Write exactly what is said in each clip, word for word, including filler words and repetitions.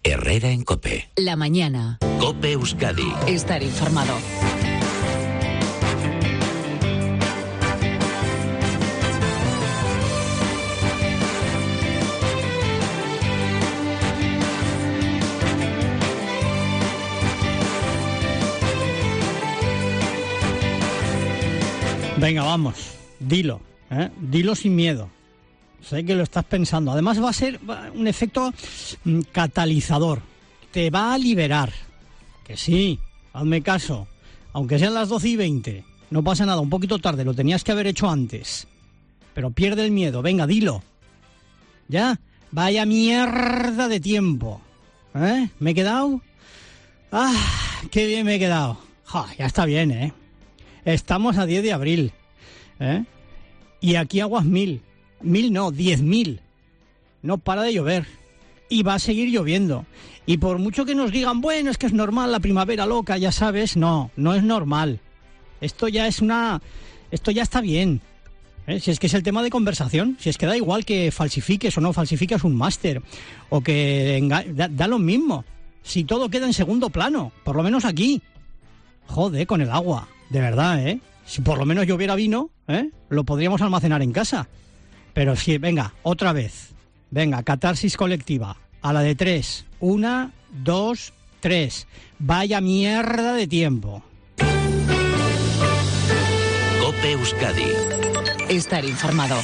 Herrera en COPE. La mañana. COPE Euskadi. Estar informado. Venga, vamos, dilo, ¿eh? Dilo sin miedo. Sé que lo estás pensando. Además va a ser un efecto mm, catalizador. Te va a liberar. Que sí, hazme caso. Aunque sean las doce y veinte, no pasa nada, un poquito tarde, lo tenías que haber hecho antes. Pero pierde el miedo, venga, dilo. ¿Ya? Vaya mierda de tiempo. ¿Eh? ¿Me he quedado? ¡Ah! ¡Qué bien me he quedado! Ja, ya está bien, ¿eh? Estamos a diez de abril, ¿eh? Y aquí aguas mil. Mil no, diez mil. No para de llover. Y va a seguir lloviendo. Y por mucho que nos digan, bueno, es que es normal la primavera loca, ya sabes, no, no es normal. Esto ya es una... Esto ya está bien. ¿Eh? Si es que es el tema de conversación, si es que da igual que falsifiques o no falsifiques un máster, o que enga... da, da lo mismo. Si todo queda en segundo plano, por lo menos aquí. Joder, con el agua. De verdad, ¿eh? Si por lo menos lloviera vino, ¿eh? Lo podríamos almacenar en casa. Pero sí, venga, otra vez. Venga, catarsis colectiva. A la de tres. Una, dos, tres. Vaya mierda de tiempo. COPE Euskadi. Estar informado.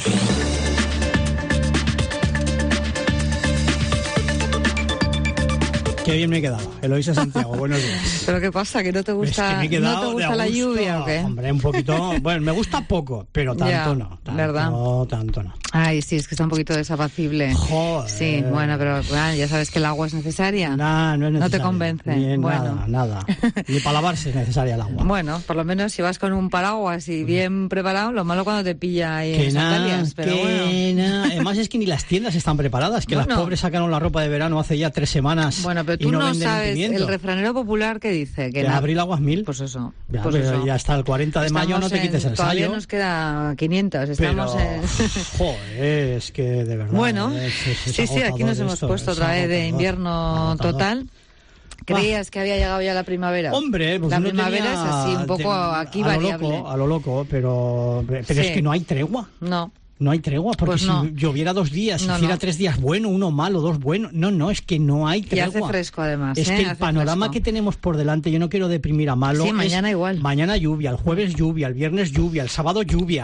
Qué bien me he quedado. Eloísa Santiago, buenos días. ¿Pero qué pasa? ¿Que no te gusta, es que ¿no te gusta la lluvia o qué? Hombre, un poquito... Bueno, me gusta poco, pero tanto ya, no. Tanto, ¿verdad? tanto no. Ay, sí, es que está un poquito desapacible. Joder. Sí, bueno, pero bueno, ya sabes que el agua es necesaria. Nah, no es necesaria. No te convence. Ni bueno. Nada, nada. Ni para lavarse es necesaria el agua. Bueno, por lo menos si vas con un paraguas y bien preparado, lo malo cuando te pilla ahí que en nada, sandalias, pero que bueno. nada. Además es que ni las tiendas están preparadas, que Bueno. las pobres sacaron la ropa de verano hace ya tres semanas. Bueno, pero y tú no, no venden un sabes, pimiento. el refranero popular que dice que Que la- abril aguas mil. Pues eso. Ya, pues pero eso. ya hasta el cuarenta de mayo Estamos no te quites en- el Todavía sallo. nos queda quinientos, Pero, estamos en... joder, es que de verdad. Bueno, es- es- es sí, sí, aquí agotador nos hemos esto, puesto es otra vez de agotador, invierno agotador. total. ¿Creías que había llegado ya la primavera? Hombre, pues la uno primavera tenía es así, un poco de- aquí a lo variable. loco, a lo loco, pero, pero Sí. es que no hay tregua. No. No hay tregua, porque Pues no. si lloviera dos días, si No, hiciera no. tres días bueno, uno malo, dos buenos. No, no, es que no hay Y tregua. hace fresco además. Es ¿eh? que el Hace panorama fresco. que tenemos por delante, yo no quiero deprimir a malo. Sí, es mañana igual. Mañana lluvia, el jueves lluvia, el viernes lluvia, el sábado lluvia.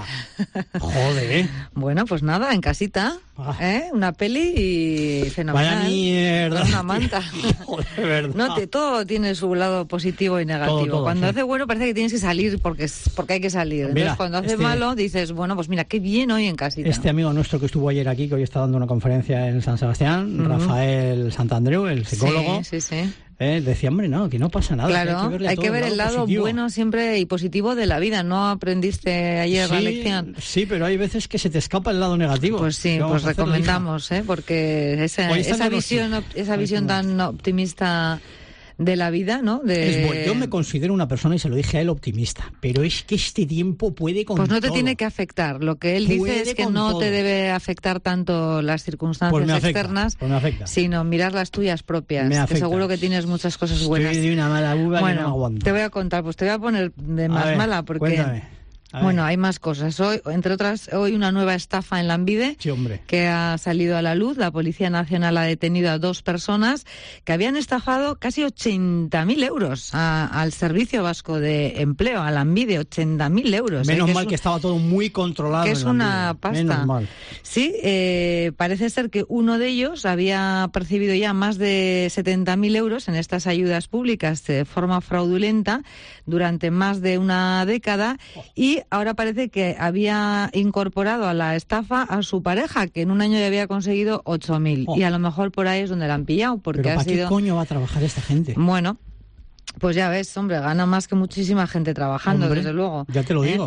Joder, ¿eh? Bueno, pues nada, en casita, Ah. ¿eh? Una peli y fenomenal. Vaya mierda. Con una manta. Joder, de verdad. No, te, todo tiene su lado positivo y negativo. Todo, todo, cuando sí. hace bueno parece que tienes que salir porque es, porque hay que salir. Entonces Mira, cuando hace este- malo dices, bueno, pues mira, qué bien hoy en casita. Este amigo nuestro que estuvo ayer aquí, que hoy está dando una conferencia en San Sebastián, Ujú. Rafael Santandreu, el psicólogo, Sí, sí, sí. eh, decía, hombre, no, que no pasa nada. Claro, que verle hay todo que ver el lado positivo. bueno siempre y positivo de la vida. ¿No aprendiste ayer la Sí, lección? sí, pero hay veces que se te escapa el lado negativo. Pues sí, ¿Qué vamos pues a hacer, recomendamos, ¿eh? Porque esa, Hoy está esa con los- visión, op- esa Hoy visión con los- tan optimista de la vida, ¿no? De... Es bueno, yo me considero una persona, y se lo dije a él, optimista, pero es que este tiempo puede con Pues no te todo. tiene que afectar. Lo que él Puede dice es que con no todo. te debe afectar tanto las circunstancias Pues me afecta, externas, pues me afecta. sino mirar las tuyas propias. Me Que afecta. seguro que tienes muchas cosas buenas. Estoy de una mala uva que Bueno, no aguanto. te voy a contar, pues te voy a poner de A más ver, mala porque... cuéntame. A ver. Bueno, hay más cosas. Hoy, entre otras, hoy una nueva estafa en Lanbide Sí, hombre. que ha salido a la luz. La Policía Nacional ha detenido a dos personas que habían estafado casi ochenta mil euros a- al Servicio Vasco de Empleo, a Lanbide, ochenta mil euros. ¿eh? Menos Que es mal un- que estaba todo muy controlado. que es en la una vida. pasta. Menos mal. Sí, eh, parece ser que uno de ellos había percibido ya más de setenta mil euros en estas ayudas públicas de forma fraudulenta durante más de una década y ahora parece que había incorporado a la estafa a su pareja, que en un año ya había conseguido ocho mil. Oh. Y a lo mejor por ahí es donde la han pillado, porque Pero ha ¿para sido... qué coño va a trabajar esta gente? Bueno, pues ya ves, hombre, gana más que muchísima gente trabajando, Hombre, desde luego. ya te lo ¿Eh? digo.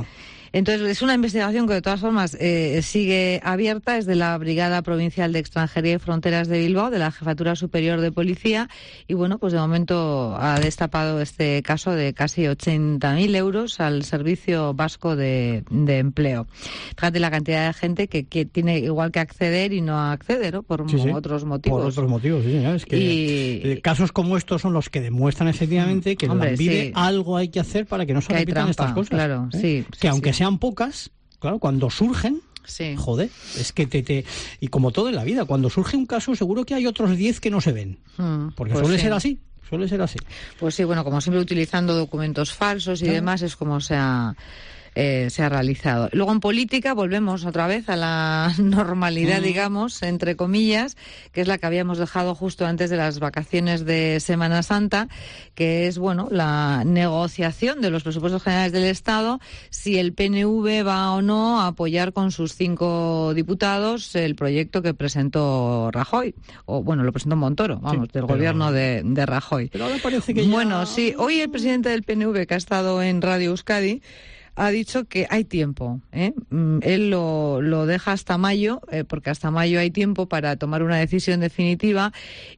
Entonces, es una investigación que de todas formas eh, sigue abierta, es de la Brigada Provincial de Extranjería y Fronteras de Bilbao, de la Jefatura Superior de Policía, y bueno, pues de momento ha destapado este caso de casi ochenta mil euros al Servicio Vasco de, de Empleo. Fíjate la cantidad de gente que, que tiene igual que acceder y no accede, ¿no? Por sí, sí. otros motivos. Por otros motivos, sí, señor. Es que y... casos como estos son los que demuestran efectivamente que Hombre, en Lanbide sí. algo hay que hacer para que no se que repitan trampa, estas cosas. Claro, ¿eh? sí, que sí, aunque sí. sean pocas, claro, cuando surgen, sí. joder, es que te, te... Y como todo en la vida, cuando surge un caso seguro que hay otros diez que no se ven. Mm, porque pues suele sí. ser así. Suele ser así. Pues sí, bueno, como siempre utilizando documentos falsos y claro. demás, es como se ha, eh, se ha realizado. Luego en política volvemos otra vez a la normalidad, mm. digamos, entre comillas, que es la que habíamos dejado justo antes de las vacaciones de Semana Santa, que es, bueno, la negociación de los presupuestos generales del Estado, si el P N V va o no a apoyar con sus cinco diputados el proyecto que presentó Rajoy, o bueno, lo presentó Montoro, vamos, sí, del pero... gobierno de, de Rajoy. Pero ahora parece que Bueno, ya... sí, hoy el presidente del P N V, que ha estado en Radio Euskadi, ha dicho que hay tiempo, ¿eh? Él lo, lo deja hasta mayo, eh, porque hasta mayo hay tiempo para tomar una decisión definitiva,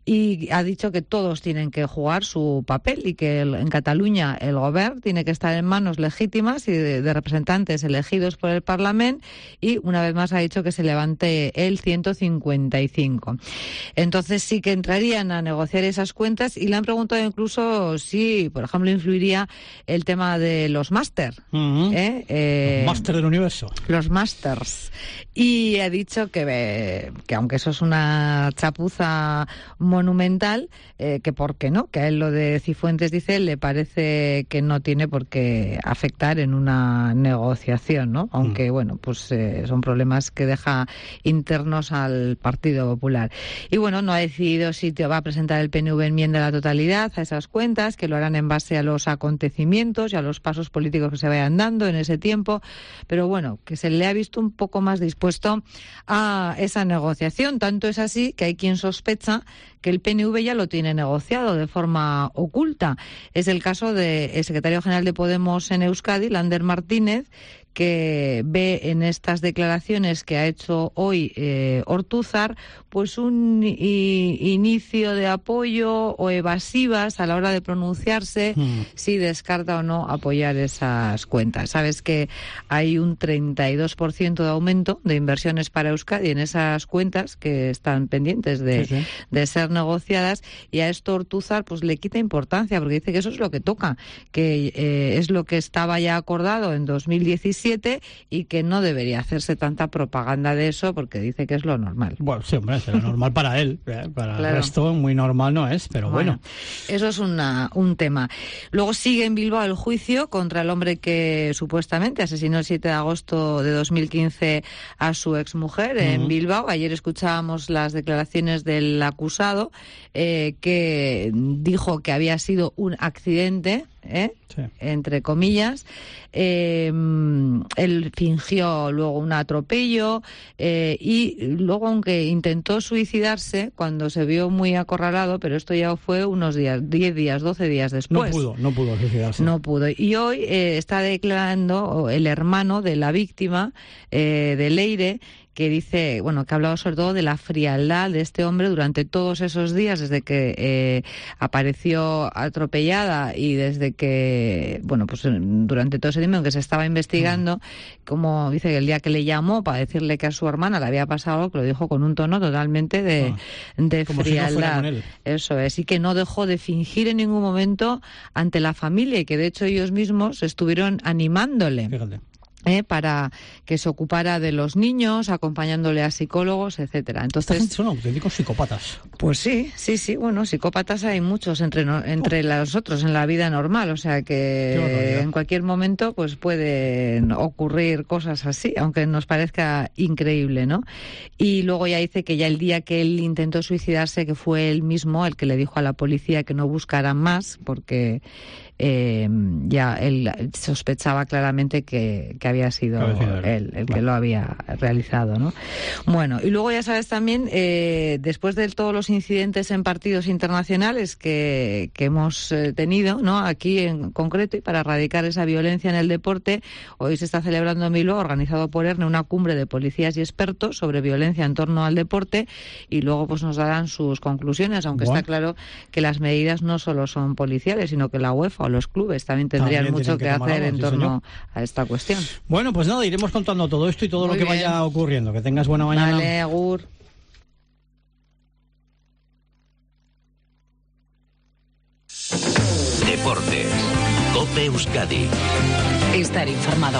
y ha dicho que todos tienen que jugar su papel y que el, en Cataluña el Govern tiene que estar en manos legítimas y de, de representantes elegidos por el Parlamento, y una vez más ha dicho que se levante el ciento cincuenta y cinco. Entonces sí que entrarían a negociar esas cuentas, y le han preguntado incluso si, por ejemplo, influiría el tema de los máster. Uh-huh. ¿Eh? Eh, los máster del universo. Los másters. Y ha dicho que, que aunque eso es una chapuza monumental, eh, que por qué no, que a él lo de Cifuentes, dice, le parece que no tiene por qué afectar en una negociación, ¿no? Aunque, mm. bueno, pues eh, son problemas que deja internos al Partido Popular. Y bueno, no ha decidido si te va a presentar el P N V enmienda a la totalidad a esas cuentas, que lo harán en base a los acontecimientos y a los pasos políticos que se vayan dando en ese tiempo, pero bueno, que se le ha visto un poco más dispuesto a esa negociación. Tanto es así que hay quien sospecha que el P N V ya lo tiene negociado de forma oculta. Es el caso del secretario general de Podemos en Euskadi, Lander Martínez, que ve en estas declaraciones que ha hecho hoy eh, Ortúzar, pues un i- inicio de apoyo o evasivas a la hora de pronunciarse mm. si descarta o no apoyar esas cuentas. Sabes que hay un treinta y dos por ciento de aumento de inversiones para Euskadi en esas cuentas que están pendientes de, sí, sí. de ser negociadas, y a esto Ortúzar pues le quita importancia porque dice que eso es lo que toca, que eh, es lo que estaba ya acordado en dos mil diecisiete y que no debería hacerse tanta propaganda de eso porque dice que es lo normal. Bueno, sí, hombre, será normal para él, ¿eh? Para claro. el resto muy normal no es, pero bueno. bueno. Eso es una, un tema. Luego sigue en Bilbao el juicio contra el hombre que supuestamente asesinó el siete de agosto de dos mil quince a su exmujer uh-huh. en Bilbao. Ayer escuchábamos las declaraciones del acusado eh, que dijo que había sido un accidente, ¿eh? Sí. entre comillas. Eh, él fingió luego un atropello eh, y luego, aunque intentó suicidarse cuando se vio muy acorralado, pero esto ya fue unos días, diez días, doce días después. No pudo, no pudo suicidarse. No pudo. Y hoy eh, está declarando el hermano de la víctima, eh, de Leire, que dice, bueno, que ha hablado sobre todo de la frialdad de este hombre durante todos esos días, desde que eh, apareció atropellada y desde que, bueno, pues durante todo ese tiempo en que se estaba investigando, mm. como dice que el día que le llamó para decirle que a su hermana le había pasado algo, que lo dijo con un tono totalmente de, ah. de como frialdad. Si no fuera con él. Eso es, y que no dejó de fingir en ningún momento ante la familia, y que de hecho ellos mismos estuvieron animándole. Fíjate. Eh, para que se ocupara de los niños, acompañándole a psicólogos, etcétera. Entonces son auténticos psicópatas. Pues sí, sí, sí. Bueno, psicópatas hay muchos entre no, entre oh. nosotros en la vida normal, o sea que en cualquier momento pues pueden ocurrir cosas así, aunque nos parezca increíble, ¿no? Y luego ya dice que ya el día que él intentó suicidarse, que fue él mismo el que le dijo a la policía que no buscaran más, porque eh, ya él sospechaba claramente que, que había sido él el que lo había realizado, ¿no? Bueno, y luego ya sabes también, eh, después de todos los incidentes en partidos internacionales que, que hemos eh, tenido, ¿no? Aquí en concreto, y para erradicar esa violencia en el deporte, hoy se está celebrando en Bilbao, organizado por ERNE, una cumbre de policías y expertos sobre violencia en torno al deporte, y luego pues nos darán sus conclusiones, aunque bueno, está claro que las medidas no solo son policiales, sino que la UEFA o los clubes también tendrían también mucho que, que hacer algo, en sí, torno señor. a esta cuestión. Bueno, pues nada, iremos contando todo esto y todo Muy lo que bien. vaya ocurriendo. Que tengas buena mañana. Vale, agur. Deportes. COPE Euskadi. Estar informado.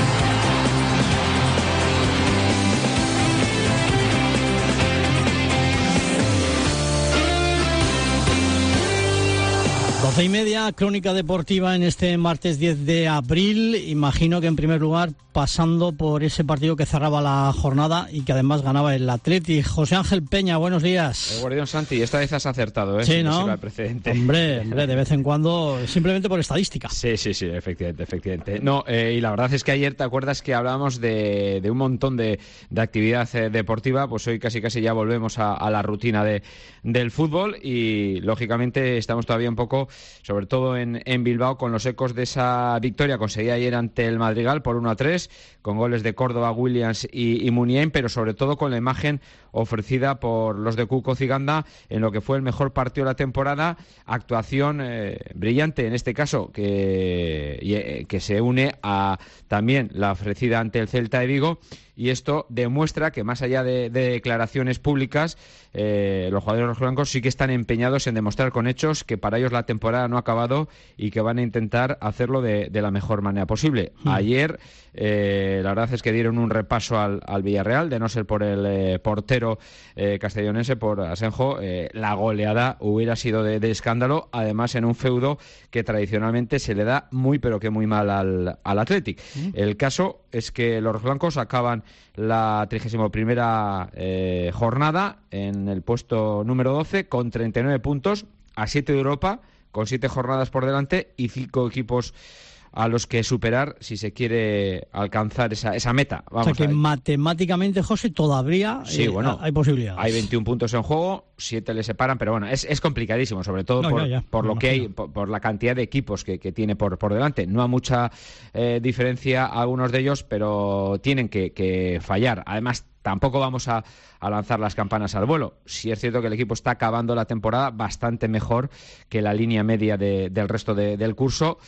Doce y media, crónica deportiva en este martes diez de abril. Imagino que en primer lugar pasando por ese partido que cerraba la jornada y que además ganaba el Athletic. José Ángel Peña, buenos días. El guardián Santi, esta vez has acertado, ¿eh? Sí, ¿no? El precedente. Hombre, hombre, de vez en cuando, simplemente por estadística. Sí, sí, sí, efectivamente, efectivamente. No, eh, y la verdad es que ayer, ¿te acuerdas que hablábamos de, de un montón de, de actividad eh, deportiva? Pues hoy casi casi ya volvemos a, a la rutina de, del fútbol y, lógicamente, estamos todavía un poco, sobre todo en, en Bilbao, con los ecos de esa victoria conseguida ayer ante el Madrigal por uno a tres, con goles de Córdoba, Williams y, y Muniain, pero sobre todo con la imagen ofrecida por los de Cuco Ciganda en lo que fue el mejor partido de la temporada, actuación eh, brillante en este caso, que, y, que se une a también la ofrecida ante el Celta de Vigo. Y esto demuestra que, más allá de, de declaraciones públicas, eh, los jugadores rojiblancos sí que están empeñados en demostrar con hechos que para ellos la temporada no ha acabado y que van a intentar hacerlo de, de la mejor manera posible. Mm. Ayer, eh, la verdad es que dieron un repaso al, al Villarreal, de no ser por el eh, portero eh, castellonense, por Asenjo, eh, la goleada hubiera sido de, de escándalo, además en un feudo que tradicionalmente se le da muy pero que muy mal al, al Athletic. Mm. El caso es que los rojiblancos acaban la trigésima primera eh, jornada en el puesto número doce con treinta y nueve puntos, a siete de Europa, con siete jornadas por delante y cinco equipos a los que superar si se quiere alcanzar esa, esa meta. Vamos, o sea que matemáticamente, José, todavía sí, eh, bueno, hay posibilidades. Hay veintiún puntos en juego, siete le separan, pero bueno, es, es complicadísimo, sobre todo no, por, ya, ya, por lo que hay, por, por la cantidad de equipos que, que tiene por, por delante. No hay mucha eh, diferencia a algunos de ellos, pero tienen que, que fallar. Además, tampoco vamos a, a lanzar las campanas al vuelo. Sí es cierto que el equipo está acabando la temporada bastante mejor que la línea media de, del resto de, del curso,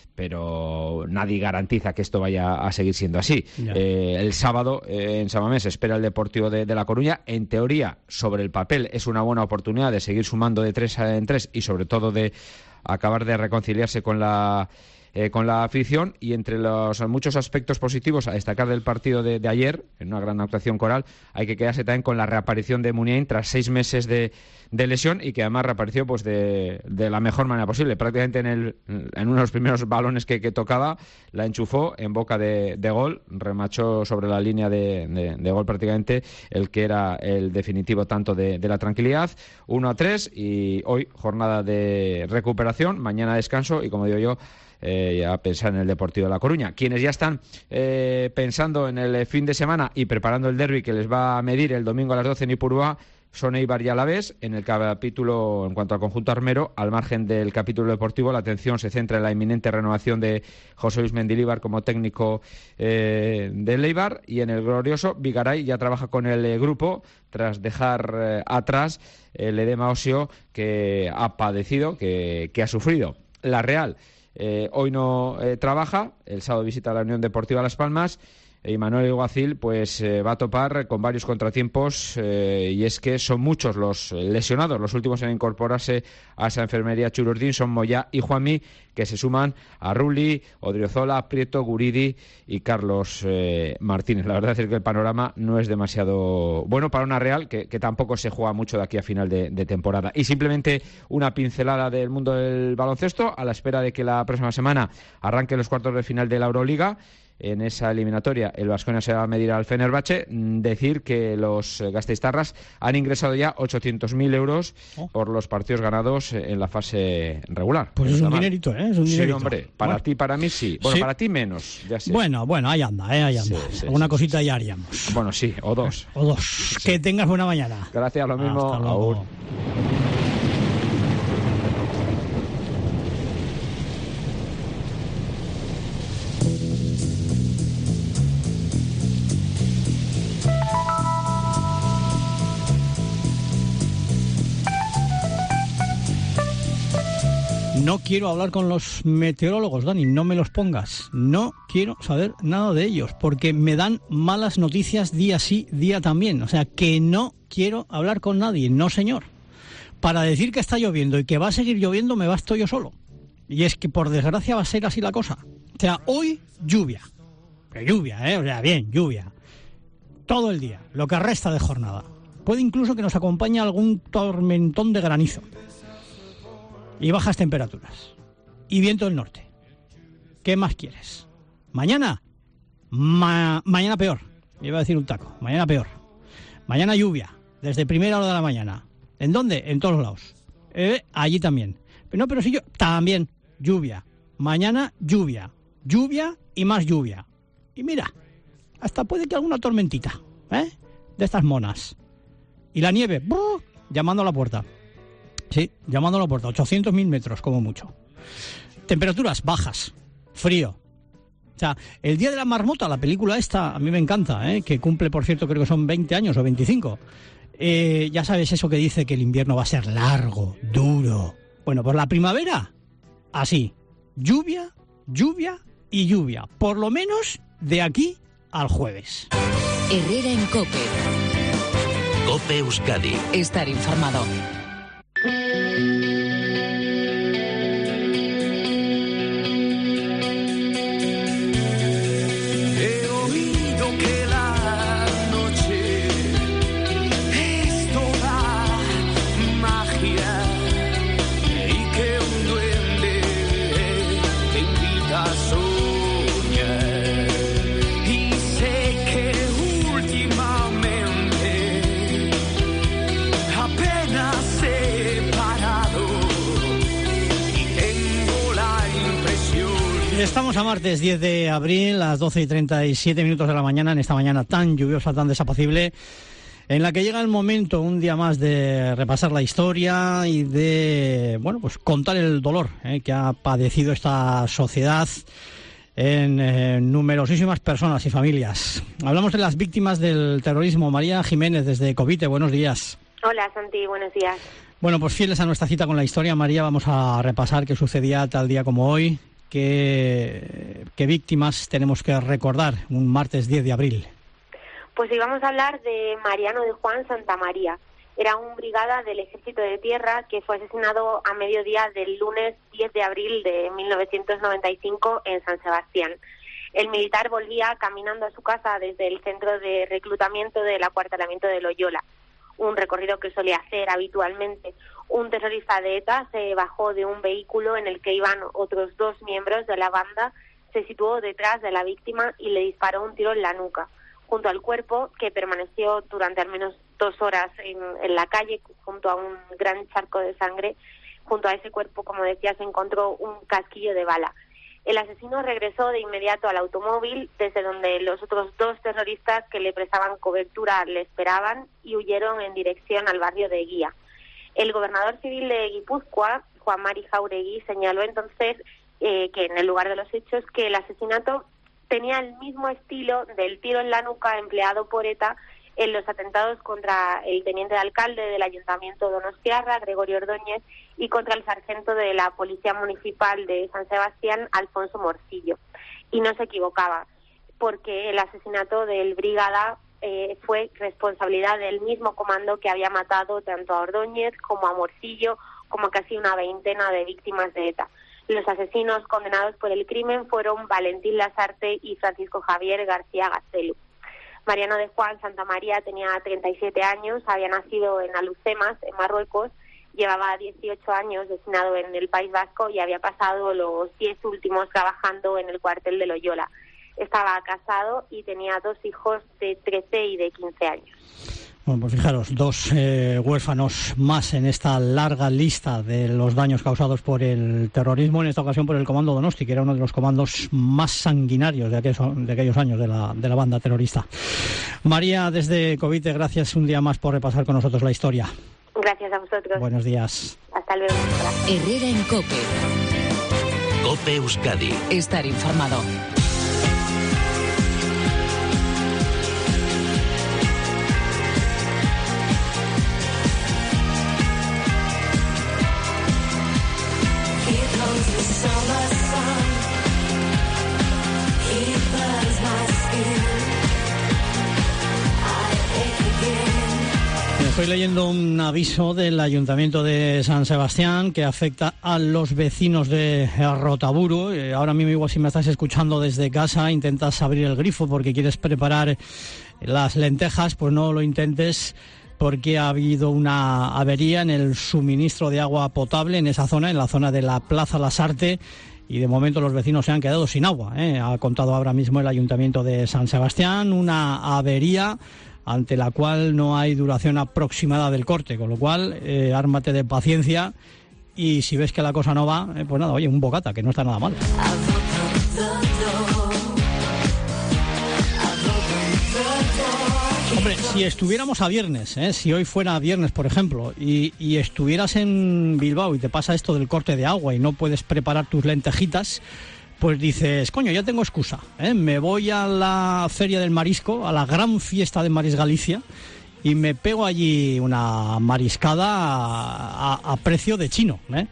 pero nadie garantiza que esto vaya a seguir siendo así. Eh, el sábado eh, en San Mamés se espera el Deportivo de, de La Coruña. En teoría, sobre el papel, es una buena oportunidad de seguir sumando de tres en tres y sobre todo de acabar de reconciliarse con la eh, con la afición. Y entre los muchos aspectos positivos a destacar del partido de, de ayer, en una gran actuación coral, hay que quedarse también con la reaparición de Muniain tras seis meses de, de lesión, y que además reapareció pues de, de la mejor manera posible. Prácticamente en, el, en uno de los primeros balones que, que tocaba, la enchufó en boca de, de gol, remachó sobre la línea de, de, de gol prácticamente el que era el definitivo tanto de, de la tranquilidad. uno a tres, y hoy jornada de recuperación, mañana descanso y, como digo yo, Eh, a pensar en el Deportivo de La Coruña. Quienes ya están eh, pensando en el fin de semana y preparando el derbi que les va a medir el domingo a las doce en Ipurúa son Eibar y Alavés. En el capítulo, en cuanto al conjunto armero, al margen del capítulo deportivo, la atención se centra en la inminente renovación de José Luis Mendilibar como técnico eh, del Eibar, y en el glorioso Vigaray ya trabaja con el eh, grupo tras dejar eh, atrás el edema óseo que ha padecido, que, que ha sufrido. La Real Eh, hoy no eh, trabaja, el sábado visita la Unión Deportiva Las Palmas, y Manuel Alguacil pues eh, va a topar con varios contratiempos, eh, y es que son muchos los lesionados. Los últimos en incorporarse a esa enfermería Chururdín son Moyá y Juanmi, que se suman a Rulli, Odriozola, Prieto, Guridi y Carlos eh, Martínez. La verdad es que el panorama no es demasiado bueno para una Real que, que tampoco se juega mucho de aquí a final de, de temporada. Y simplemente una pincelada del mundo del baloncesto, a la espera de que la próxima semana arranquen los cuartos de final de la Euroliga. en esa eliminatoria el Baskonia se va a medir al Fenerbahce. Decir que los gasteiztarras han ingresado ya ochocientos mil euros oh. por los partidos ganados en la fase regular. Pues es un dinerito, ¿eh? Es un dinerito. Sí, hombre, para bueno. ti, para mí sí. Bueno, sí. para ti menos, ya sé. Bueno, bueno, ahí anda, ¿eh? Ahí anda. Sí, sí, Una sí, cosita sí. ya haríamos. Bueno, sí, o dos. O dos. Sí. Que tengas buena mañana. Gracias, lo mismo. Hasta luego. Aún. No quiero hablar con los meteorólogos, Dani, no me los pongas. No quiero saber nada de ellos, porque me dan malas noticias día sí, día también. O sea, que no quiero hablar con nadie, no señor. Para decir que está lloviendo y que va a seguir lloviendo, me basto yo solo. Y es que, por desgracia, va a ser así la cosa. O sea, hoy, lluvia. Pero lluvia, ¿eh? O sea, bien, lluvia. Todo el día, lo que resta de jornada. Puede incluso que nos acompañe algún tormentón de granizo. Y bajas temperaturas. Y viento del norte. ¿Qué más quieres? ¿Mañana? Ma- mañana peor. Iba a decir un taco. Mañana peor. Mañana lluvia. Desde primera hora de la mañana. ¿En dónde? En todos lados. Eh, allí también. Pero no, pero si yo... También. Lluvia. Mañana lluvia. Lluvia y más lluvia. Y mira, hasta puede que alguna tormentita. ¿Eh? De estas monas. Y la nieve. ¡Brr! Llamando a la puerta. Sí, llamando a la puerta, ochocientos mil metros como mucho. Temperaturas bajas, frío. O sea, el Día de la Marmota, la película esta, a mí me encanta, ¿eh? Que cumple, por cierto, creo que son veinte años o veinticinco. Eh, ya sabes eso que dice que el invierno va a ser largo, duro. Bueno, pues la primavera, así, lluvia, lluvia y lluvia. Por lo menos de aquí al jueves. Herrera en COPE. COPE Euskadi. Estar informado. Estamos a martes diez de abril, las doce y treinta y siete minutos de la mañana, en esta mañana tan lluviosa, tan desapacible, en la que llega el momento, un día más, de repasar la historia y de, bueno, pues contar el dolor eh, que ha padecido esta sociedad en eh, numerosísimas personas y familias. Hablamos de las víctimas del terrorismo. María Jiménez, desde Covite, buenos días. Hola, Santi, buenos días. Bueno, pues fieles a nuestra cita con la historia, María, vamos a repasar qué sucedía tal día como hoy. ¿Qué, qué víctimas tenemos que recordar un martes diez de abril? Pues hoy vamos a hablar de Mariano de Juan Santamaría. Era un brigada del Ejército de Tierra que fue asesinado a mediodía del lunes diez de abril de mil novecientos noventa y cinco en San Sebastián. El militar volvía caminando a su casa desde el centro de reclutamiento del acuartelamiento de Loyola, un recorrido que solía hacer habitualmente. Un terrorista de ETA se bajó de un vehículo en el que iban otros dos miembros de la banda, se situó detrás de la víctima y le disparó un tiro en la nuca, junto al cuerpo, que permaneció durante al menos dos horas en, en la calle, junto a un gran charco de sangre. Junto a ese cuerpo, como decía, se encontró un casquillo de bala. El asesino regresó de inmediato al automóvil, desde donde los otros dos terroristas que le prestaban cobertura le esperaban, y huyeron en dirección al barrio de Eguía. El gobernador civil de Guipúzcoa, Juan Mari Jauregui, señaló entonces eh, que en el lugar de los hechos que el asesinato tenía el mismo estilo del tiro en la nuca empleado por ETA en los atentados contra el teniente de alcalde del Ayuntamiento Donostiarra, Gregorio Ordóñez, y contra el sargento de la Policía Municipal de San Sebastián, Alfonso Morcillo. Y no se equivocaba, porque el asesinato del brigada eh, fue responsabilidad del mismo comando que había matado tanto a Ordóñez como a Morcillo, como a casi una veintena de víctimas de ETA. Los asesinos condenados por el crimen fueron Valentín Lasarte y Francisco Javier García Gaztelu. Mariano de Juan Santamaría tenía treinta y siete años, había nacido en Alucemas, en Marruecos, llevaba dieciocho años destinado en el País Vasco y había pasado los diez últimos trabajando en el cuartel de Loyola. estaba casado y tenía dos hijos de trece y de quince años. Bueno, pues fijaros, dos eh, huérfanos más en esta larga lista de los daños causados por el terrorismo, en esta ocasión por el Comando Donosti, que era uno de los comandos más sanguinarios de aquellos, de aquellos años de la, de la banda terrorista. María, desde Covite, gracias un día más por repasar con nosotros la historia. Gracias a vosotros. Buenos días. Hasta luego. Gracias. Herrera en COPE. COPE Euskadi. Estar informado. Estoy leyendo un aviso del Ayuntamiento de San Sebastián que afecta a los vecinos de Rotaburu. Eh, ahora mismo, igual si me estás escuchando desde casa, intentas abrir el grifo porque quieres preparar las lentejas, pues no lo intentes, porque ha habido una avería en el suministro de agua potable en esa zona, en la zona de la Plaza Lasarte, y de momento los vecinos se han quedado sin agua, ¿eh? Ha contado ahora mismo el Ayuntamiento de San Sebastián, una avería ante la cual no hay duración aproximada del corte, con lo cual eh, ármate de paciencia, y si ves que la cosa no va, eh, pues nada, oye, un bocata, que no está nada mal. Hombre, si estuviéramos a viernes, ¿eh? si hoy fuera viernes, por ejemplo, y, y estuvieras en Bilbao y te pasa esto del corte de agua y no puedes preparar tus lentejitas, pues dices, coño, ya tengo excusa, ¿eh? Me voy a la Feria del Marisco, a la gran fiesta de Maris Galicia, y me pego allí una mariscada a, a, a precio de chino, ¿eh?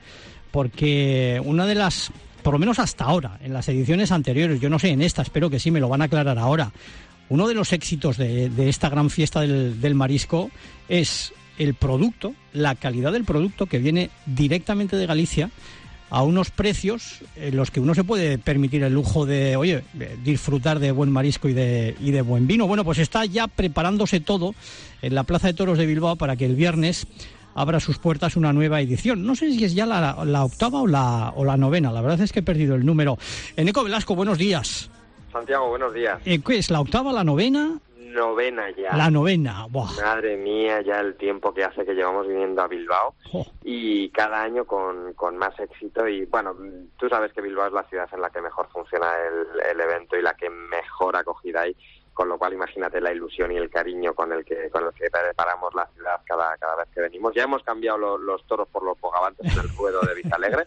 Porque una de las, por lo menos hasta ahora, en las ediciones anteriores, yo no sé en esta, espero que sí, me lo van a aclarar ahora, uno de los éxitos de, de esta gran fiesta del, del marisco es el producto, la calidad del producto que viene directamente de Galicia, a unos precios en los que uno se puede permitir el lujo de, oye, disfrutar de buen marisco y de, y de buen vino. Bueno, pues está ya preparándose todo en la Plaza de Toros de Bilbao para que el viernes abra sus puertas una nueva edición. No sé si es ya la, la octava o la, o la novena, la verdad es que he perdido el número. Eneco Velasco, buenos días. Santiago, buenos días. Eh, ¿Qué es, la octava, la novena? Novena ya. La novena, buah. Madre mía, ya el tiempo que hace que llevamos viniendo a Bilbao. Oh. Y cada año con, con más éxito. Y bueno, tú sabes que Bilbao es la ciudad en la que mejor funciona el, el evento y la que mejor acogida hay. Con lo cual, imagínate la ilusión y el cariño con el que con el que preparamos la ciudad cada cada vez que venimos. Ya hemos cambiado lo, los toros por los bogavantes en el ruedo de Vistalegre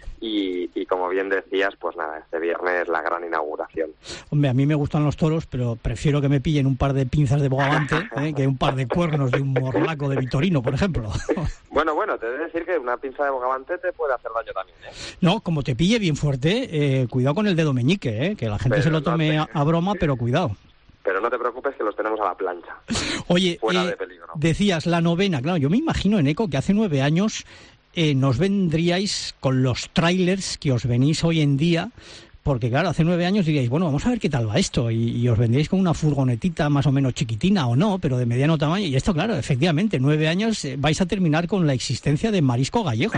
y, y como bien decías, pues nada, este viernes la gran inauguración. Hombre, a mí me gustan los toros, pero prefiero que me pillen un par de pinzas de bogavante ¿eh? que un par de cuernos de un morlaco de Vitorino, por ejemplo. Bueno, bueno, te he de decir que una pinza de bogavante te puede hacer daño también, ¿eh? No, como te pille bien fuerte, eh, cuidado con el dedo meñique, ¿eh? Que la gente pero se lo tome no te... a, a broma, pero cuidado. Pero no te preocupes que los tenemos a la plancha. Oye, fuera eh, de peligro. Decías la novena, claro, yo me imagino, Eneco, que hace nueve años eh, nos vendríais con los trailers que os venís hoy en día, porque claro, hace nueve años diríais, bueno, vamos a ver qué tal va esto, y, y os vendríais con una furgonetita más o menos chiquitina o no, pero de mediano tamaño, y esto, claro, efectivamente, nueve años eh, vais a terminar con la existencia de marisco gallego.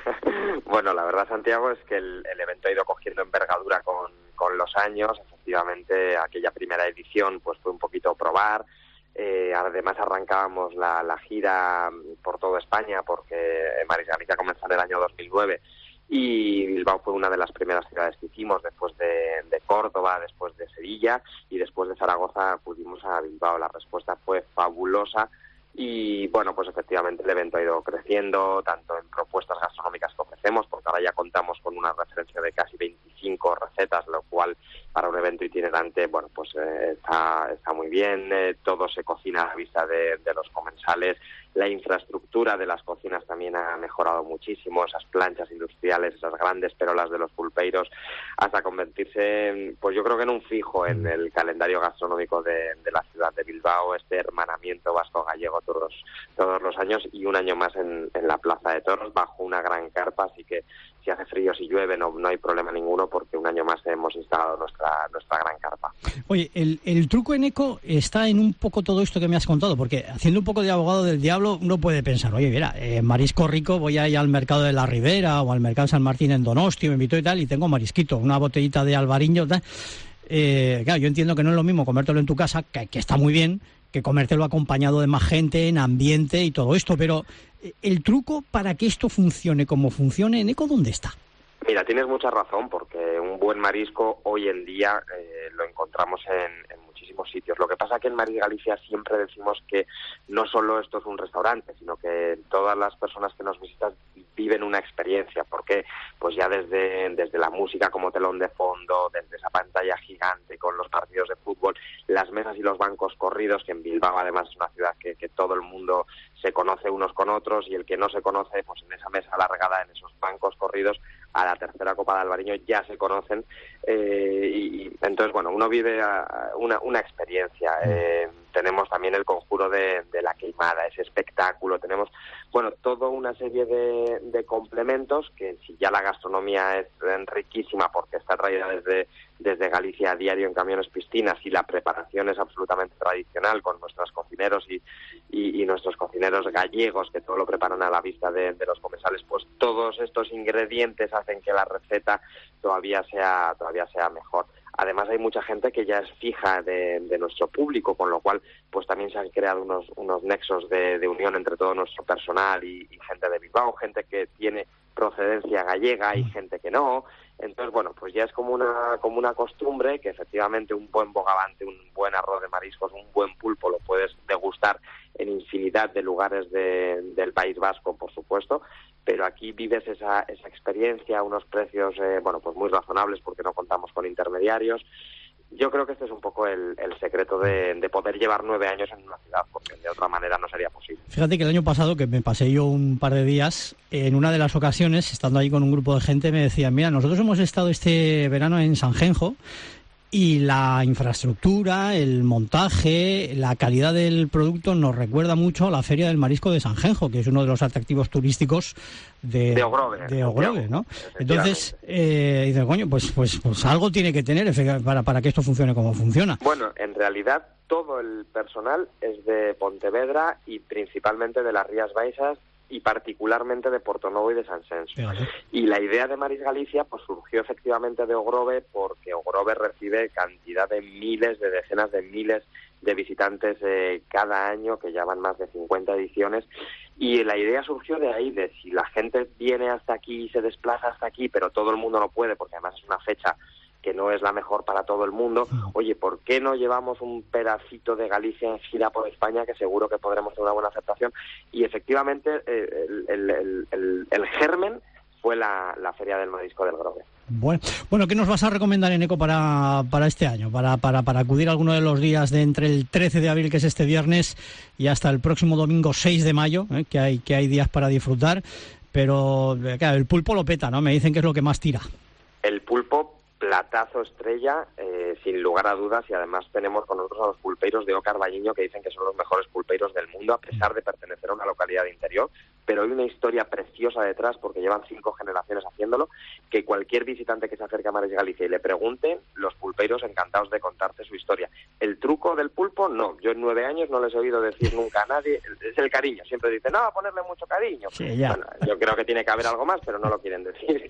Bueno, la verdad, Santiago, es que el, el evento ha ido cogiendo envergadura con, con los años. Efectivamente, aquella primera edición pues fue un poquito probar. Eh, además, arrancábamos la, la gira por toda España, porque Maris Galicia comenzó en el año dos mil nueve y Bilbao fue una de las primeras ciudades que hicimos, después de, de Córdoba, después de Sevilla y después de Zaragoza acudimos a Bilbao. La respuesta fue fabulosa. Y bueno, pues efectivamente el evento ha ido creciendo, tanto en propuestas gastronómicas que ofrecemos, porque ahora ya contamos con una referencia de casi veinticinco recetas, lo cual para un evento itinerante, bueno, pues eh, está, está muy bien. Eh, todo se cocina a la vista de, de los comensales. La infraestructura de las cocinas también ha mejorado muchísimo, esas planchas industriales, esas grandes perolas de los pulpeiros, hasta convertirse, pues yo creo que en un fijo en el calendario gastronómico de, de la ciudad de Bilbao, este hermanamiento vasco-gallego todos, todos los años, y un año más en, en la Plaza de Toros, bajo una gran carpa, así que si hace frío, si llueve, no, no hay problema ninguno, porque un año más hemos instalado nuestra nuestra gran carpa. Oye, el, el truco, Eneco, está en un poco todo esto que me has contado, porque haciendo un poco de abogado del diablo, uno puede pensar, oye, mira, eh, marisco rico, voy a ir al mercado de la Ribera o al mercado San Martín en Donosti, me invito y tal, y tengo marisquito, una botellita de albariño, tal. eh, claro, yo entiendo que no es lo mismo comértelo en tu casa, que, que está muy bien, que comértelo acompañado de más gente, en ambiente y todo esto, pero el truco para que esto funcione como funcione, Eneco, ¿dónde está? Mira, tienes mucha razón, porque un buen marisco hoy en día eh, lo encontramos en, en muchísimos sitios. Lo que pasa que en Marisc Galicia siempre decimos que no solo esto es un restaurante, sino que todas las personas que nos visitan viven una experiencia, porque pues ya desde, desde la música como telón de fondo, desde esa pantalla gigante con los partidos de fútbol, las mesas y los bancos corridos, que en Bilbao además es una ciudad que, que todo el mundo se conoce unos con otros, y el que no se conoce, pues en esa mesa alargada, en esos bancos corridos, a la tercera Copa de Albariño ya se conocen, eh, y, y entonces, bueno, uno vive a, una, una experiencia. Eh, tenemos también el conjuro de, de la queimada, ese espectáculo, tenemos, bueno, toda una serie de, de complementos que, si ya la gastronomía es riquísima porque está traída desde, desde Galicia a diario en camiones piscinas, y la preparación es absolutamente tradicional con nuestros cocineros y, y, y nuestros cocineros gallegos, que todo lo preparan a la vista de, de los comensales, pues todos estos ingredientes hacen que la receta todavía sea, todavía sea mejor. Además hay mucha gente que ya es fija de, de nuestro público, con lo cual pues también se han creado unos, unos nexos de, de unión entre todo nuestro personal y, y gente de Bilbao, gente que tiene procedencia gallega y gente que no. Entonces, bueno, pues ya es como una como una costumbre que efectivamente un buen bogavante, un buen arroz de mariscos, un buen pulpo lo puedes degustar en infinidad de lugares de, del País Vasco, por supuesto, pero aquí vives esa, esa experiencia a unos precios, eh, bueno, pues muy razonables, porque no contamos con intermediarios. Yo creo que este es un poco el, el secreto de, de poder llevar nueve años en una ciudad, porque de otra manera no sería posible. Fíjate que el año pasado, que me pasé yo un par de días, en una de las ocasiones, estando ahí con un grupo de gente, me decían, mira, nosotros hemos estado este verano en Sanjenjo, y la infraestructura, el montaje, la calidad del producto nos recuerda mucho a la Feria del Marisco de Sanjenjo, que es uno de los atractivos turísticos de, de Ogrove, de Ogrove, ¿no? Entonces, eh, dice, coño, pues, pues, pues algo tiene que tener para, para que esto funcione como funciona. Bueno, en realidad todo el personal es de Pontevedra y principalmente de las Rías Baixas, y particularmente de Portonovo y de Sanxenxo. Fíjate. Y la idea de Marisc Galicia pues surgió efectivamente de Ogrove, porque Ogrove recibe cantidad de miles, de decenas de miles de visitantes eh, cada año, que ya van más de cincuenta ediciones, y la idea surgió de ahí, de si la gente viene hasta aquí y se desplaza hasta aquí, pero todo el mundo no puede, porque además es una fecha que no es la mejor para todo el mundo, oye, ¿por qué no llevamos un pedacito de Galicia en gira por España, que seguro que podremos tener una buena aceptación? Y efectivamente eh, el, el, el, el, el germen fue la, la Feria del Marisco del Grove. Bueno, bueno, ¿qué nos vas a recomendar, Eneco, para, para este año? Para, para, para acudir a alguno de los días de entre el trece de abril, que es este viernes, y hasta el próximo domingo seis de mayo, eh, que hay que hay días para disfrutar, pero claro, el pulpo lo peta, ¿no? Me dicen que es lo que más tira. El pulpo, platazo estrella, eh, sin lugar a dudas, y además tenemos con nosotros a los pulpeiros de Oca Arbañiño, que dicen que son los mejores pulpeiros del mundo, a pesar de pertenecer a una localidad de interior, pero hay una historia preciosa detrás, porque llevan cinco generaciones haciéndolo, que cualquier visitante que se acerque a Marisc Galicia y le pregunte, los pulpeiros encantados de contarte su historia. El truco del pulpo, no, yo en nueve años no les he oído decir nunca a nadie, es el cariño, siempre dicen, no, ponerle mucho cariño. Sí, ya. Bueno, yo creo que tiene que haber algo más, pero no lo quieren decir.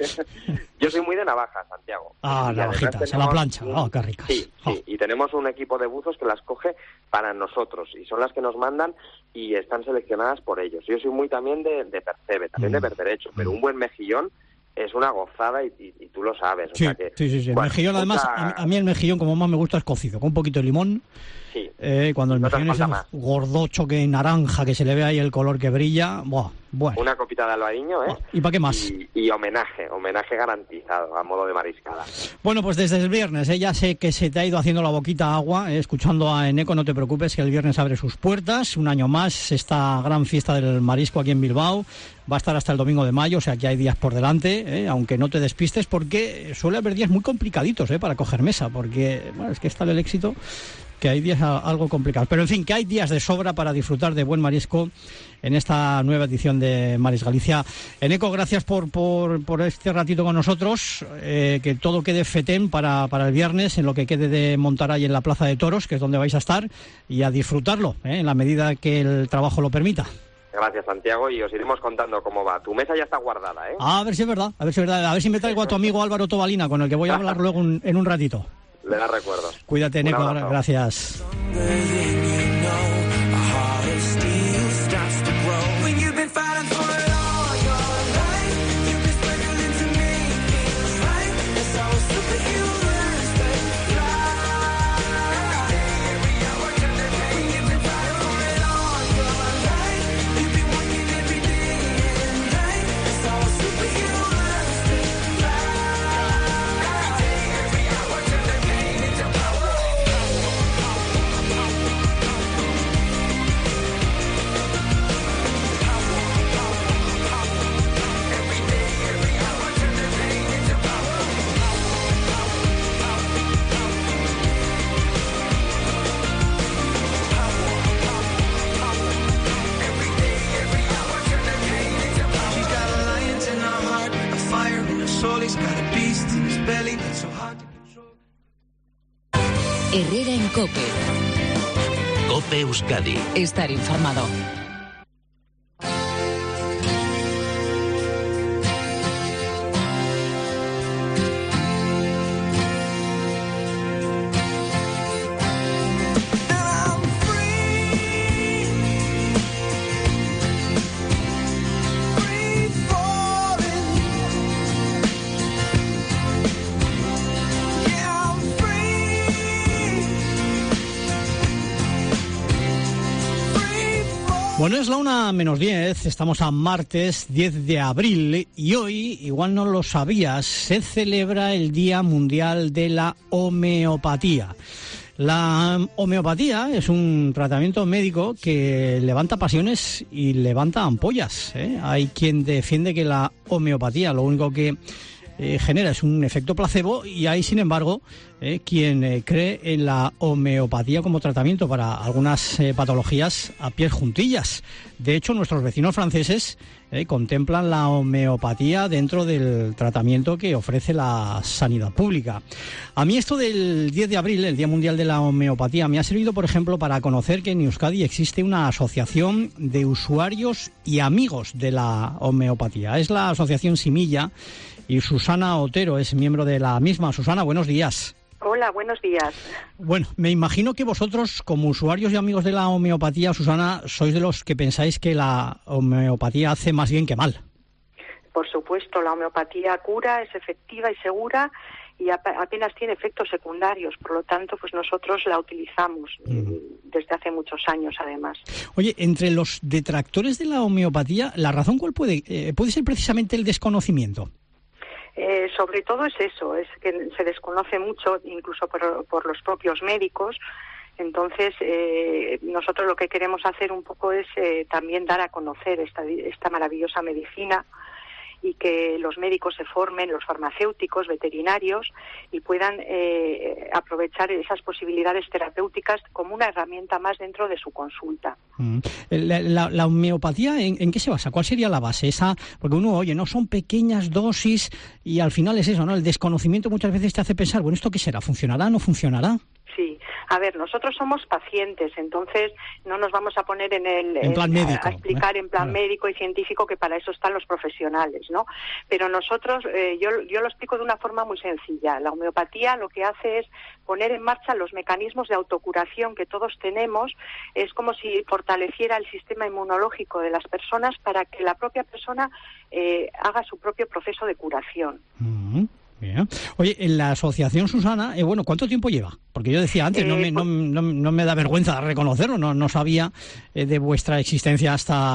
Yo soy muy de navajas, Santiago. Ah, navajitas, a la plancha, un... oh, qué ricas. Sí, oh. sí, y tenemos un equipo de buzos que las coge para nosotros, y son las que nos mandan y están seleccionadas por ellos. Yo soy muy también de, de percebe, también mm. de perderecho, pero un buen mejillón es una gozada, y, y, y tú lo sabes. Sí, o sea que, sí, sí, sí. El bueno, mejillón, mucha... además, a, a mí el mejillón como más me gusta es cocido, con un poquito de limón. Sí. Eh, cuando el no mejillón es un gordocho que naranja, que se le ve ahí el color que brilla, buah, bueno. Una copita de albariño, ¿eh? ¿Y para qué más? Y, y homenaje, homenaje garantizado, a modo de mariscada. Bueno, pues desde el viernes, ¿eh? Ya sé que se te ha ido haciendo la boquita agua, ¿eh? Escuchando a Eneco, no te preocupes, que el viernes abre sus puertas, un año más, esta gran fiesta del marisco aquí en Bilbao. Va a estar hasta el domingo de mayo, o sea que hay días por delante, ¿eh? Aunque no te despistes, porque suele haber días muy complicaditos, ¿eh? Para coger mesa, porque bueno, es que está el éxito, que hay días algo complicados. Pero en fin, que hay días de sobra para disfrutar de buen marisco en esta nueva edición de Marisc Galicia. Eneco, gracias por, por, por este ratito con nosotros, eh, que todo quede fetén para, para el viernes, en lo que quede de montar ahí en la Plaza de Toros, que es donde vais a estar, y a disfrutarlo, ¿eh? En la medida que el trabajo lo permita. Gracias, Santiago, y os iremos contando cómo va. Tu mesa ya está guardada, ¿eh? Ah, a ver si es verdad, a ver si es verdad. A ver si me traigo a tu amigo Álvaro Tobalina, con el que voy a hablar luego un, en un ratito. Le da recuerdos. Cuídate, Neko, gracias. Herrera en COPE. COPE Euskadi. Estar informado. Bueno, es la una menos diez, estamos a martes diez de abril y hoy, igual no lo sabías, se celebra el Día Mundial de la Homeopatía. La homeopatía es un tratamiento médico que levanta pasiones y levanta ampollas, ¿eh? Hay quien defiende que la homeopatía lo único que Eh, genera es un efecto placebo y hay, sin embargo, eh, quien eh, cree en la homeopatía como tratamiento para algunas eh, patologías a pies juntillas. De hecho, nuestros vecinos franceses eh, contemplan la homeopatía dentro del tratamiento que ofrece la sanidad pública. A mí esto del diez de abril, el Día Mundial de la Homeopatía, me ha servido, por ejemplo, para conocer que en Euskadi existe una asociación de usuarios y amigos de la homeopatía. Es la asociación Similla. Y Susana Otero es miembro de la misma. Susana, buenos días. Hola, buenos días. Bueno, me imagino que vosotros, como usuarios y amigos de la homeopatía, Susana, sois de los que pensáis que la homeopatía hace más bien que mal. Por supuesto, la homeopatía cura, es efectiva y segura y apenas tiene efectos secundarios. Por lo tanto, pues nosotros la utilizamos mm. desde hace muchos años, además. Oye, entre los detractores de la homeopatía, ¿la razón cuál puede, eh, puede ser precisamente el desconocimiento? Eh, sobre todo es eso, es que se desconoce mucho, incluso por, por los propios médicos. Entonces, eh, nosotros lo que queremos hacer un poco es eh, también dar a conocer esta, esta maravillosa medicina y que los médicos se formen, los farmacéuticos, veterinarios, y puedan eh, aprovechar esas posibilidades terapéuticas como una herramienta más dentro de su consulta. Mm. La, la, la homeopatía, ¿en, ¿en qué se basa? ¿Cuál sería la base? Esa, porque uno oye, no son pequeñas dosis y al final es eso, ¿no? El desconocimiento muchas veces te hace pensar, bueno, ¿esto qué será? ¿Funcionará? ¿No funcionará? Sí, a ver, nosotros somos pacientes, entonces no nos vamos a poner en el en plan eh, médico, a explicar ¿eh? en plan Claro. médico y científico, que para eso están los profesionales, ¿no? Pero nosotros, eh, yo, yo lo explico de una forma muy sencilla. La homeopatía lo que hace es poner en marcha los mecanismos de autocuración que todos tenemos. Es como si fortaleciera el sistema inmunológico de las personas para que la propia persona eh, haga su propio proceso de curación. Mm-hmm. Bien. Oye, en la asociación, Susana, eh, bueno, ¿cuánto tiempo lleva? Porque yo decía antes, eh, no, me, no, no, no me da vergüenza reconocerlo, no, no sabía eh, de vuestra existencia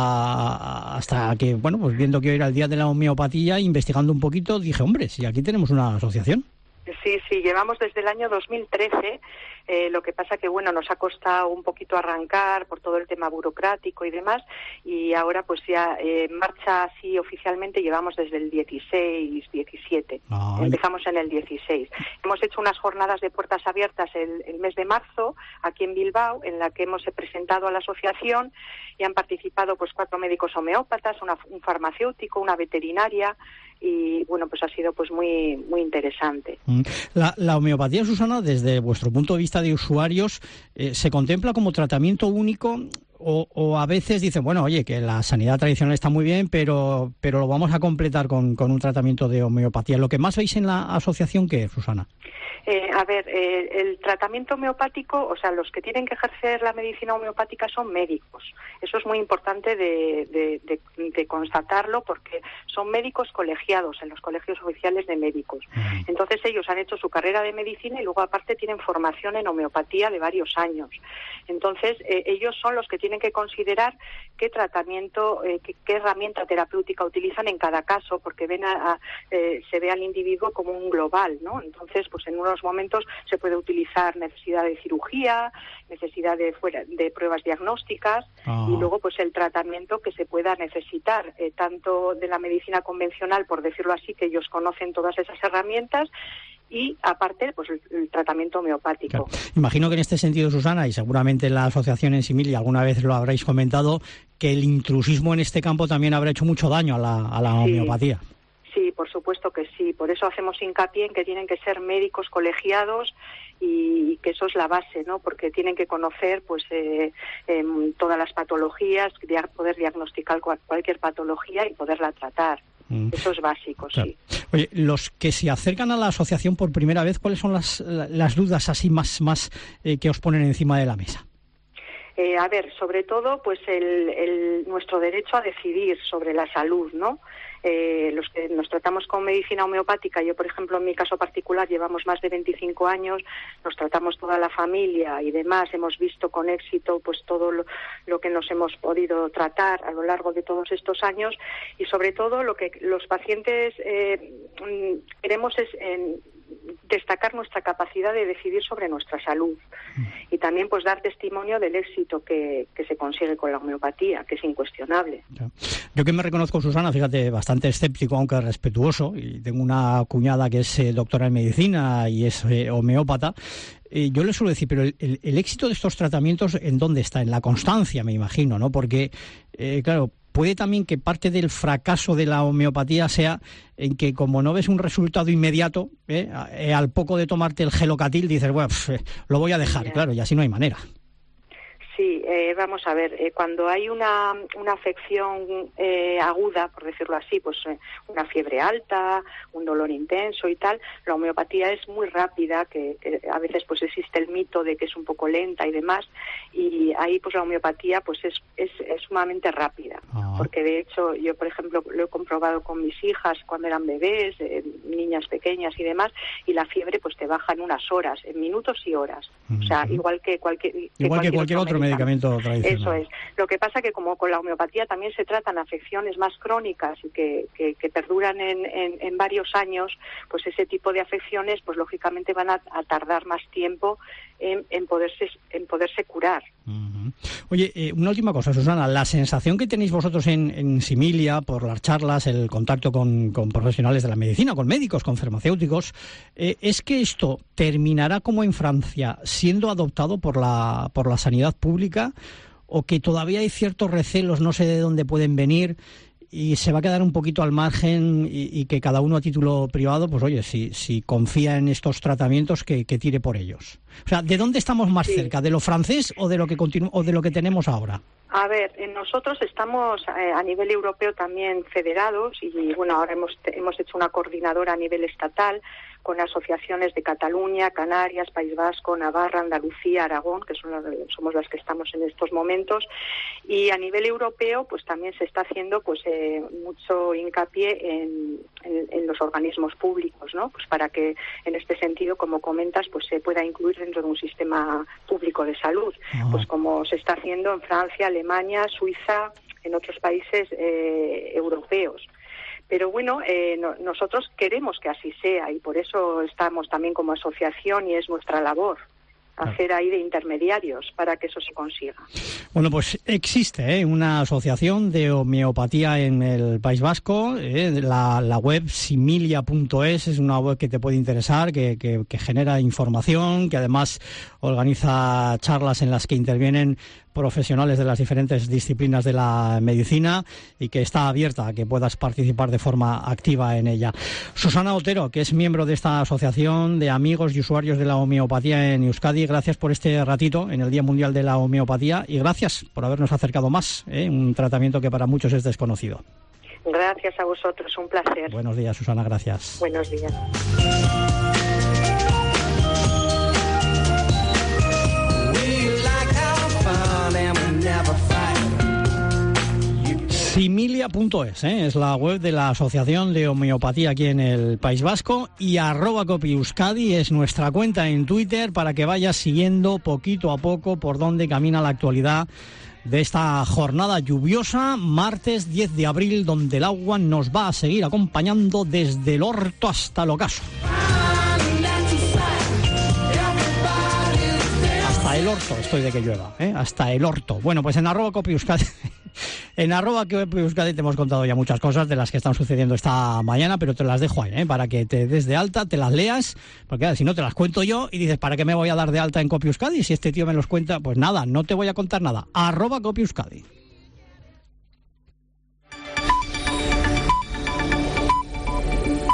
hasta hasta que, bueno, pues viendo que hoy era el Día de la Homeopatía, investigando un poquito, dije, hombre, si aquí tenemos una asociación. Sí, sí, llevamos desde el año dos mil trece, eh, lo que pasa que, bueno, nos ha costado un poquito arrancar por todo el tema burocrático y demás, y ahora pues ya eh, en marcha así oficialmente llevamos desde el dieciséis, diecisiete, ah, empezamos en el dieciséis. Hemos hecho unas jornadas de puertas abiertas el, el mes de marzo aquí en Bilbao, en la que hemos presentado a la asociación y han participado pues cuatro médicos homeópatas, una, un farmacéutico, una veterinaria, y bueno, pues ha sido pues muy muy interesante. La, la homeopatía, Susana, desde vuestro punto de vista de usuarios, eh, ¿se contempla como tratamiento único o, o a veces dicen, bueno, oye, que la sanidad tradicional está muy bien, pero pero lo vamos a completar con, con un tratamiento de homeopatía? ¿Lo que más veis en la asociación qué es, Susana? Eh, a ver, eh, el tratamiento homeopático, o sea, los que tienen que ejercer la medicina homeopática son médicos. Eso es muy importante de, de, de, de constatarlo, porque son médicos colegiados en los colegios oficiales de médicos. Entonces ellos han hecho su carrera de medicina y luego aparte tienen formación en homeopatía de varios años. Entonces eh, ellos son los que tienen que considerar qué tratamiento, eh, qué, qué herramienta terapéutica utilizan en cada caso, porque ven a, a, eh, se ve al individuo como un global, ¿no? Entonces, pues en unos momentos se puede utilizar necesidad de cirugía, necesidad de fuera, de pruebas diagnósticas, ah. y luego pues el tratamiento que se pueda necesitar, eh, tanto de la medicina convencional, por decirlo así, que ellos conocen todas esas herramientas, y aparte pues el, el tratamiento homeopático. Claro. Imagino que en este sentido, Susana, y seguramente la asociación en Similia alguna vez lo habréis comentado, que el intrusismo en este campo también habrá hecho mucho daño a la, a la sí. homeopatía. Sí, por supuesto que sí. Por eso hacemos hincapié en que tienen que ser médicos colegiados y que eso es la base, ¿no? Porque tienen que conocer pues eh, eh, todas las patologías, poder diagnosticar cualquier patología y poderla tratar. Mm. Eso es básico, claro. Sí. Oye, los que se acercan a la asociación por primera vez, ¿cuáles son las, las dudas así más, más eh, que os ponen encima de la mesa? Eh, a ver, sobre todo, pues el, el, nuestro derecho a decidir sobre la salud, ¿no? Eh, los que nos tratamos con medicina homeopática, yo por ejemplo en mi caso particular llevamos más de veinticinco años, nos tratamos toda la familia y demás, hemos visto con éxito pues todo lo, lo que nos hemos podido tratar a lo largo de todos estos años, y sobre todo lo que los pacientes eh, queremos es en, destacar nuestra capacidad de decidir sobre nuestra salud y también pues dar testimonio del éxito que, que se consigue con la homeopatía, que es incuestionable. Yo que me reconozco, Susana, fíjate, bastante escéptico aunque respetuoso, y tengo una cuñada que es eh, doctora en medicina y es eh, homeópata. Eh, yo le suelo decir, pero el, el, el éxito de estos tratamientos, ¿en dónde está? En la constancia, me imagino, ¿no? Porque, eh, claro, puede también que parte del fracaso de la homeopatía sea en que, como no ves un resultado inmediato, eh, eh, al poco de tomarte el gelocatil dices, bueno, pff, lo voy a dejar, claro, y así no hay manera. Sí, eh, vamos a ver, eh, cuando hay una, una afección eh, aguda, por decirlo así, pues eh, una fiebre alta, un dolor intenso y tal, la homeopatía es muy rápida, que, que a veces pues existe el mito de que es un poco lenta y demás, y ahí pues la homeopatía pues es, es, es sumamente rápida, ah. porque de hecho yo por ejemplo lo he comprobado con mis hijas cuando eran bebés, eh, niñas pequeñas y demás, y la fiebre pues te baja en unas horas, en minutos y horas, mm-hmm. o sea, igual que cualquier, que igual cualquier, que cualquier otro medicamento tradicional. Eso es. Lo que pasa que como con la homeopatía también se tratan afecciones más crónicas y que, que, que perduran en, en, en varios años, pues ese tipo de afecciones pues lógicamente van a, a tardar más tiempo en, en poderse en poderse curar. Uh-huh. Oye, eh, una última cosa, Susana, la sensación que tenéis vosotros en, en Similia por las charlas, el contacto con, con profesionales de la medicina, con médicos, con farmacéuticos, eh, es que esto terminará como en Francia siendo adoptado por la por la sanidad pública, o que todavía hay ciertos recelos, no sé de dónde pueden venir, y se va a quedar un poquito al margen, y, y que cada uno a título privado, pues oye, si, si confía en estos tratamientos, que, que tire por ellos. O sea, ¿de dónde estamos más sí. cerca? ¿De lo francés o de lo que continu- o de lo que tenemos ahora? A ver, nosotros estamos eh, a nivel europeo también federados y bueno, ahora hemos, hemos hecho una coordinadora a nivel estatal con asociaciones de Cataluña, Canarias, País Vasco, Navarra, Andalucía, Aragón, que son las, somos las que estamos en estos momentos, y a nivel europeo pues también se está haciendo pues eh, mucho hincapié en, en, en los organismos públicos, ¿no? Pues para que en este sentido, como comentas, pues se pueda incluir dentro de un sistema público de salud, uh-huh. pues como se está haciendo en Francia, Alemania, Suiza, en otros países eh, europeos. Pero bueno, eh, no, nosotros queremos que así sea y por eso estamos también como asociación y es nuestra labor hacer ahí de intermediarios para que eso se consiga. Bueno, pues existe ¿eh? una asociación de homeopatía en el País Vasco, ¿eh? la, la web similia punto es, es una web que te puede interesar, que, que, que genera información, que además organiza charlas en las que intervienen profesionales de las diferentes disciplinas de la medicina y que está abierta a que puedas participar de forma activa en ella. Susana Otero, que es miembro de esta asociación de amigos y usuarios de la homeopatía en Euskadi, gracias por este ratito en el Día Mundial de la Homeopatía y gracias por habernos acercado más, ¿eh? un tratamiento que para muchos es desconocido. Gracias a vosotros, un placer. Buenos días, Susana, gracias. Buenos días. Similia punto es, ¿eh? Es la web de la Asociación de Homeopatía aquí en el País Vasco, y arroba copieuskadi es nuestra cuenta en Twitter para que vayas siguiendo poquito a poco por dónde camina la actualidad de esta jornada lluviosa, martes diez de abril, donde el agua nos va a seguir acompañando desde el Orto hasta el Ocaso. Hasta el Orto estoy de que llueva, ¿eh? Hasta el Orto. Bueno, pues en arroba copieuskadi, en arroba copieuskadi te hemos contado ya muchas cosas de las que están sucediendo esta mañana, pero te las dejo ahí, ¿eh? Para que te des de alta, te las leas, porque si no te las cuento yo y dices, ¿para qué me voy a dar de alta en Copieuskadi? Si este tío me los cuenta, pues nada, no te voy a contar nada. Arroba copieuskadi.